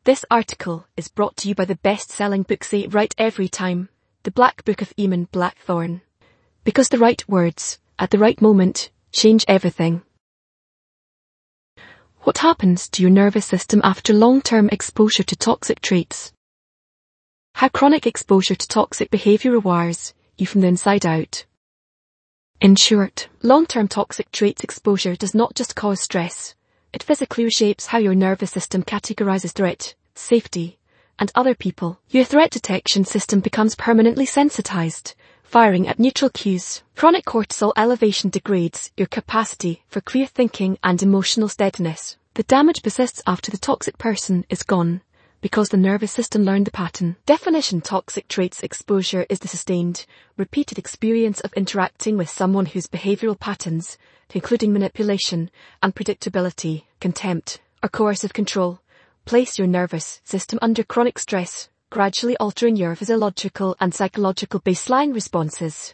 This article is brought to you by the best-selling book Say It Right Every Time, The Black Book of Eamon Blackthorne. Because the right words, at the right moment, change everything. What happens to your nervous system after long-term exposure to toxic traits? How chronic exposure to toxic behavior rewires you from the inside out. In short, long-term toxic traits exposure does not just cause stress. It physically reshapes how your nervous system categorizes threat, safety, and other people. Your threat detection system becomes permanently sensitized, firing at neutral cues. Chronic cortisol elevation degrades your capacity for clear thinking and emotional steadiness. The damage persists after the toxic person is gone, because the nervous system learned the pattern. Definition: toxic traits exposure is the sustained, repeated experience of interacting with someone whose behavioral patterns, including manipulation, unpredictability, contempt, or coercive control, place your nervous system under chronic stress, gradually altering your physiological and psychological baseline responses.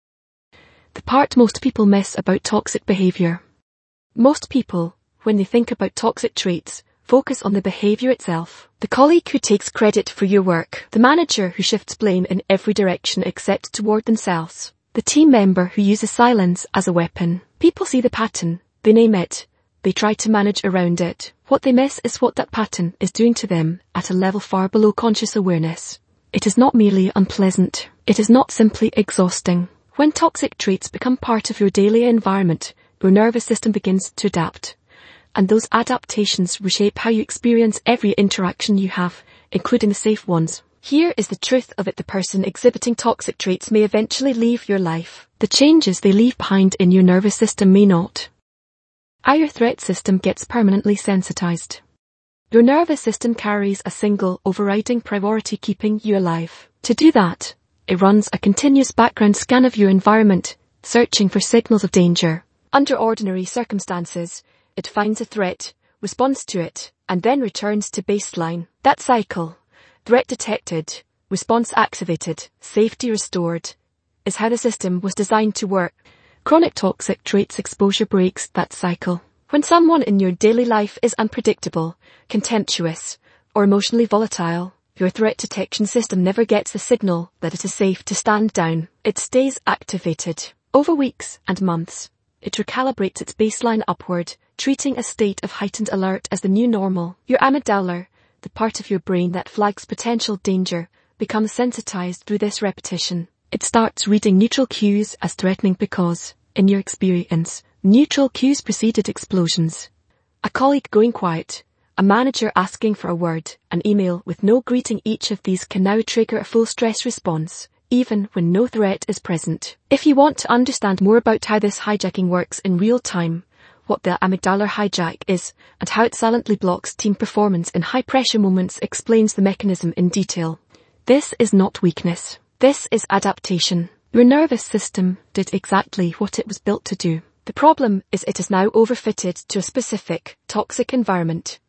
The part most people miss about toxic behavior. Most people, when they think about toxic traits, focus on the behavior itself. The colleague who takes credit for your work, the manager who shifts blame in every direction except toward themselves, the team member who uses silence as a weapon. People see the pattern, they name it, they try to manage around it. What they miss is what that pattern is doing to them at a level far below conscious awareness. It is not merely unpleasant, it is not simply exhausting. When toxic traits become part of your daily environment, your nervous system begins to adapt. And those adaptations reshape how you experience every interaction you have, including the safe ones. Here is the truth of it: the person exhibiting toxic traits may eventually leave your life. The changes they leave behind in your nervous system may not. How your threat system gets permanently sensitized. Your nervous system carries a single overriding priority: keeping you alive. To do that, it runs a continuous background scan of your environment, searching for signals of danger. Under ordinary circumstances, it finds a threat, responds to it, and then returns to baseline. That cycle, threat detected, response activated, safety restored, is how the system was designed to work. Chronic toxic traits exposure breaks that cycle. When someone in your daily life is unpredictable, contemptuous, or emotionally volatile, your threat detection system never gets the signal that it is safe to stand down. It stays activated. Over weeks and months, it recalibrates its baseline upward, treating a state of heightened alert as the new normal. Your amygdala, the part of your brain that flags potential danger, becomes sensitized through this repetition. It starts reading neutral cues as threatening because, in your experience, neutral cues preceded explosions. A colleague going quiet, a manager asking for a word, an email with no greeting. Each of these can now trigger a full stress response, even when no threat is present. If you want to understand more about how this hijacking works in real time, what the amygdala hijack is, and how it silently blocks team performance in high-pressure moments, explains the mechanism in detail. This is not weakness. This is adaptation. Your nervous system did exactly what it was built to do. The problem is it is now overfitted to a specific, toxic environment.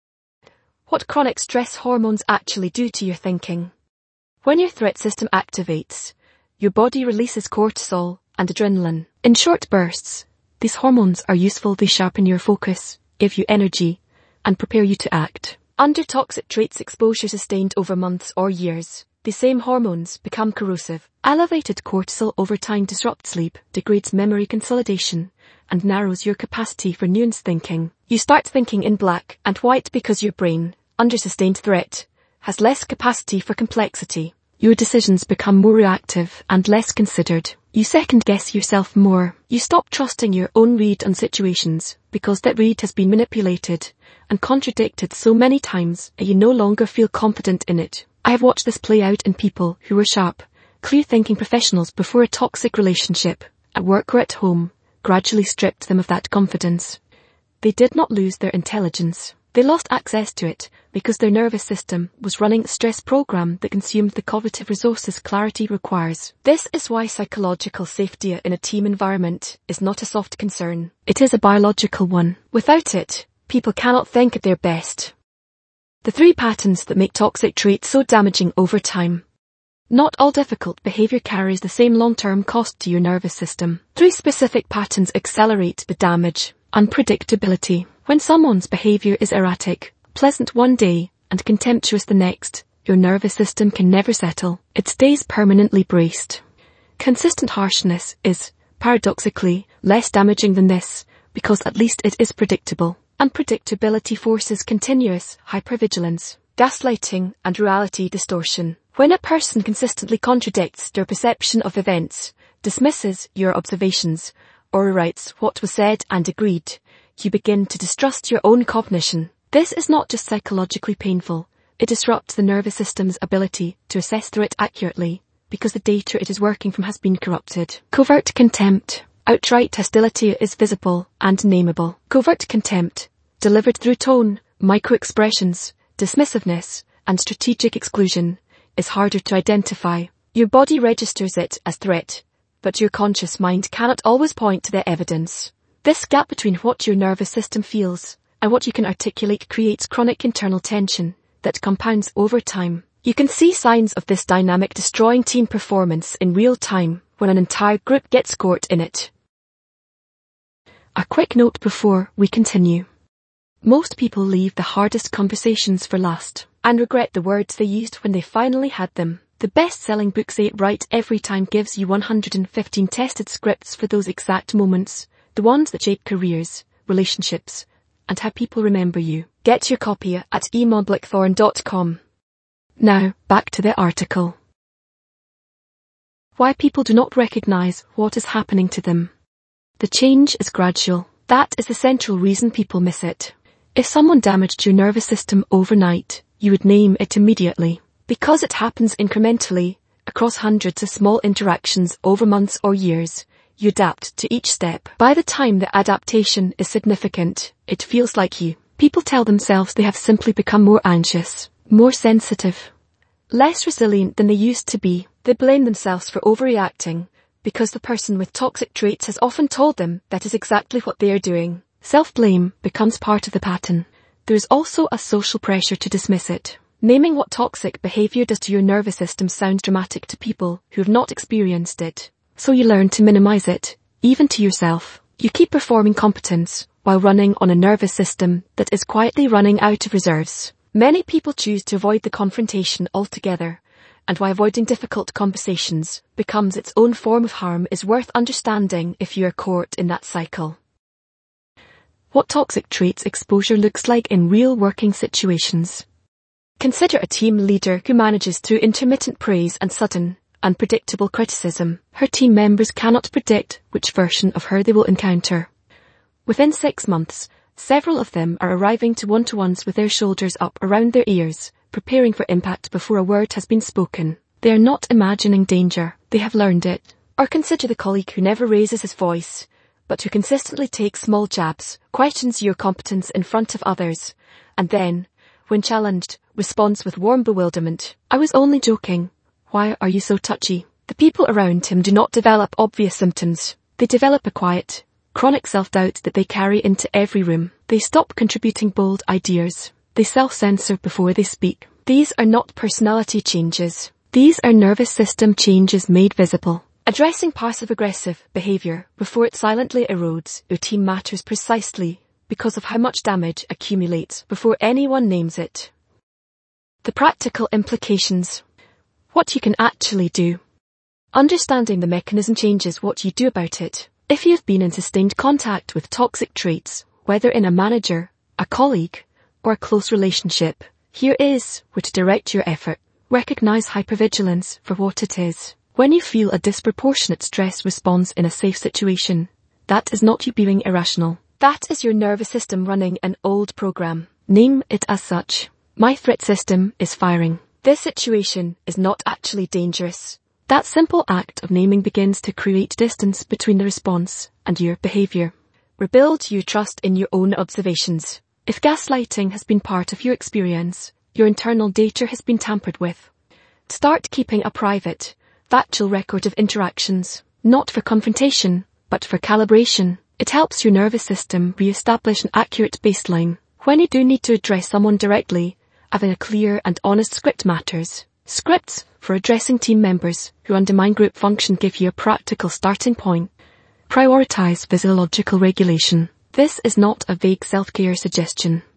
What chronic stress hormones actually do to your thinking. When your threat system activates, your body releases cortisol and adrenaline. In short bursts, these hormones are useful. They sharpen your focus, give you energy, and prepare you to act. Under toxic traits exposure sustained over months or years, the same hormones become corrosive. Elevated cortisol over time disrupts sleep, degrades memory consolidation, and narrows your capacity for nuanced thinking. You start thinking in black and white because your brain, under sustained threat, has less capacity for complexity. Your decisions become more reactive and less considered. You second-guess yourself more. You stop trusting your own read on situations because that read has been manipulated and contradicted so many times that you no longer feel confident in it. I have watched this play out in people who were sharp, clear-thinking professionals before a toxic relationship, at work or at home, gradually stripped them of that confidence. They did not lose their intelligence. They lost access to it because their nervous system was running a stress program that consumed the cognitive resources clarity requires. This is why psychological safety in a team environment is not a soft concern. It is a biological one. Without it, people cannot think at their best. The 3 patterns that make toxic traits so damaging over time. Not all difficult behavior carries the same long-term cost to your nervous system. 3 specific patterns accelerate the damage. Unpredictability. When someone's behavior is erratic, pleasant one day and contemptuous the next, your nervous system can never settle. It stays permanently braced. Consistent harshness is, paradoxically, less damaging than this, because at least it is predictable. Unpredictability forces continuous hypervigilance, gaslighting, and reality distortion. When a person consistently contradicts their perception of events, dismisses your observations, or rewrites what was said and agreed, you begin to distrust your own cognition. This is not just psychologically painful, it disrupts the nervous system's ability to assess threat accurately, because the data it is working from has been corrupted. Covert contempt. Outright hostility is visible and nameable. Covert contempt, delivered through tone, micro-expressions, dismissiveness, and strategic exclusion, is harder to identify. Your body registers it as threat, but your conscious mind cannot always point to the evidence. This gap between what your nervous system feels and what you can articulate creates chronic internal tension that compounds over time. You can see signs of this dynamic destroying team performance in real time when an entire group gets caught in it. A quick note before we continue. Most people leave the hardest conversations for last and regret the words they used when they finally had them. The best-selling book Say It Right Every Time gives you 115 tested scripts for those exact moments, the ones that shape careers, relationships, and how people remember you. Get your copy at emondblackthorn.com. Now, back to the article. Why people do not recognize what is happening to them. The change is gradual. That is the central reason people miss it. If someone damaged your nervous system overnight, you would name it immediately. Because it happens incrementally, across hundreds of small interactions over months or years, you adapt to each step. By the time the adaptation is significant, it feels like people tell themselves they have simply become more anxious, more sensitive, less resilient than they used to be. They blame themselves for overreacting, because the person with toxic traits has often told them that is exactly what they are doing. Self-blame becomes part of the pattern. There is also a social pressure to dismiss it. Naming what toxic behavior does to your nervous system sounds dramatic to people who have not experienced it. So you learn to minimize it, even to yourself. You keep performing competence while running on a nervous system that is quietly running out of reserves. Many people choose to avoid the confrontation altogether, and why avoiding difficult conversations becomes its own form of harm is worth understanding if you are caught in that cycle. What toxic traits exposure looks like in real working situations. Consider a team leader who manages through intermittent praise and sudden, unpredictable criticism. Her team members cannot predict which version of her they will encounter. Within 6 months, several of them are arriving to one-to-ones with their shoulders up around their ears, preparing for impact before a word has been spoken. They are not imagining danger, they have learned it. Or consider the colleague who never raises his voice, but who consistently takes small jabs, questions your competence in front of others, and then, when challenged, responds with warm bewilderment. I was only joking. Why are you so touchy? The people around him do not develop obvious symptoms. They develop a quiet, chronic self-doubt that they carry into every room. They stop contributing bold ideas. They self-censor before they speak. These are not personality changes. These are nervous system changes made visible. Addressing passive-aggressive behavior before it silently erodes your team matters precisely because of how much damage accumulates before anyone names it. The practical implications. What you can actually do. Understanding the mechanism changes what you do about it. If you've been in sustained contact with toxic traits, whether in a manager, a colleague, or a close relationship, here is where to direct your effort. Recognize hypervigilance for what it is. When you feel a disproportionate stress response in a safe situation, that is not you being irrational. That is your nervous system running an old program. Name it as such. My threat system is firing. This situation is not actually dangerous. That simple act of naming begins to create distance between the response and your behavior. Rebuild your trust in your own observations. If gaslighting has been part of your experience, your internal data has been tampered with. Start keeping a private, factual record of interactions, not for confrontation, but for calibration. It helps your nervous system re-establish an accurate baseline. When you do need to address someone directly, having a clear and honest script matters. Scripts for addressing team members who undermine group function give you a practical starting point. Prioritize physiological regulation. This is not a vague self-care suggestion.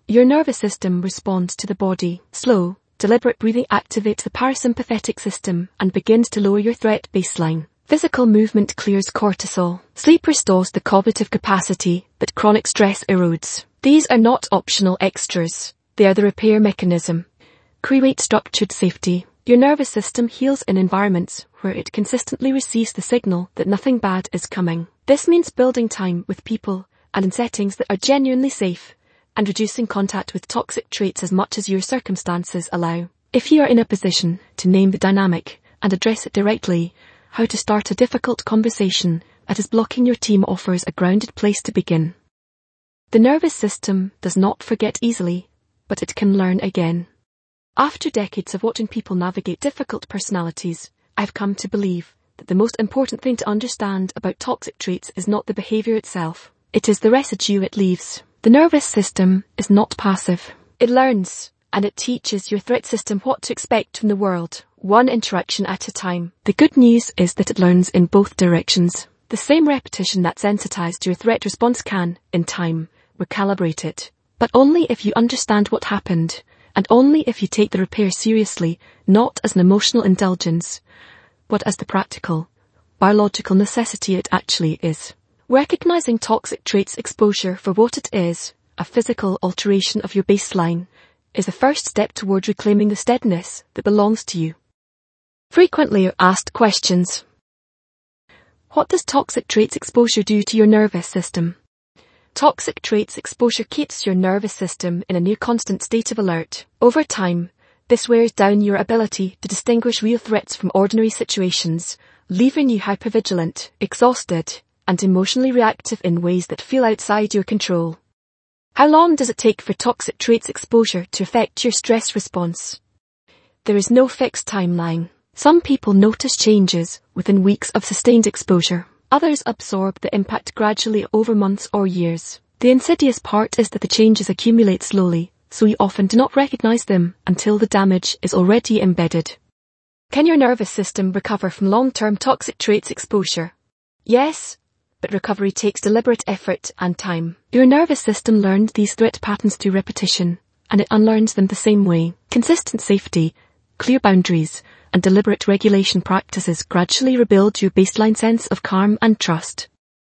Your nervous system responds to the body. Slow, deliberate breathing activates the parasympathetic system and begins to lower your threat baseline. Physical movement clears cortisol. Sleep restores the cognitive capacity that chronic stress erodes. These are not optional extras. They are the repair mechanism. Create structured safety. Your nervous system heals in environments where it consistently receives the signal that nothing bad is coming. This means building time with people and in settings that are genuinely safe, and reducing contact with toxic traits as much as your circumstances allow. If you are in a position to name the dynamic and address it directly, how to start a difficult conversation that is blocking your team offers a grounded place to begin. The nervous system does not forget easily, but it can learn again. After decades of watching people navigate difficult personalities, I've come to believe that the most important thing to understand about toxic traits is not the behavior itself. It is the residue it leaves. The nervous system is not passive. It learns, and it teaches your threat system what to expect from the world, one interaction at a time. The good news is that it learns in both directions. The same repetition that sensitized your threat response can, in time, recalibrate it. But only if you understand what happened, and only if you take the repair seriously, not as an emotional indulgence, but as the practical, biological necessity it actually is. Recognizing toxic traits exposure for what it is, a physical alteration of your baseline, is the first step toward reclaiming the steadiness that belongs to you. Frequently asked questions. What does toxic traits exposure do to your nervous system? Toxic traits exposure keeps your nervous system in a near constant state of alert. Over time, this wears down your ability to distinguish real threats from ordinary situations, leaving you hypervigilant, exhausted, and emotionally reactive in ways that feel outside your control. How long does it take for toxic traits exposure to affect your stress response? There is no fixed timeline. Some people notice changes within weeks of sustained exposure. Others absorb the impact gradually over months or years. The insidious part is that the changes accumulate slowly, so you often do not recognize them until the damage is already embedded. Can your nervous system recover from long-term toxic traits exposure? Yes, but recovery takes deliberate effort and time. Your nervous system learned these threat patterns through repetition, and it unlearns them the same way. Consistent safety, clear boundaries, and deliberate regulation practices gradually rebuild your baseline sense of calm and trust.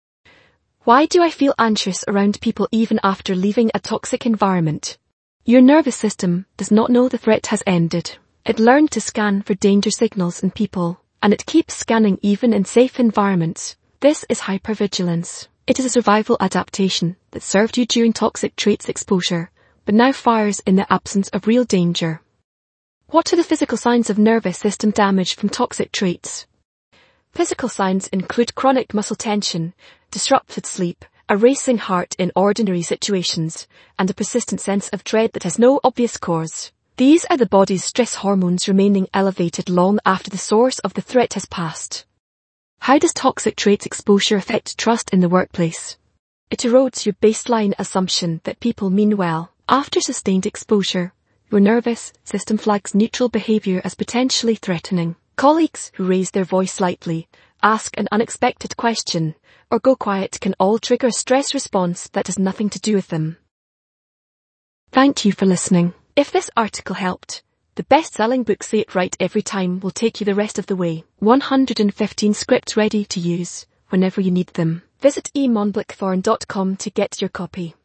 Why do I feel anxious around people even after leaving a toxic environment? Your nervous system does not know the threat has ended. It learned to scan for danger signals in people, and it keeps scanning even in safe environments. This is hypervigilance. It is a survival adaptation that served you during toxic traits exposure, but now fires in the absence of real danger. What are the physical signs of nervous system damage from toxic traits? Physical signs include chronic muscle tension, disrupted sleep, a racing heart in ordinary situations, and a persistent sense of dread that has no obvious cause. These are the body's stress hormones remaining elevated long after the source of the threat has passed. How does toxic traits exposure affect trust in the workplace? It erodes your baseline assumption that people mean well. After sustained exposure, your nervous system flags neutral behavior as potentially threatening. Colleagues who raise their voice slightly, ask an unexpected question, or go quiet can all trigger a stress response that has nothing to do with them. Thank you for listening. If this article helped, the best-selling book Say It Right Every Time will take you the rest of the way. 115 scripts ready to use whenever you need them. Visit emonblackthorn.com to get your copy.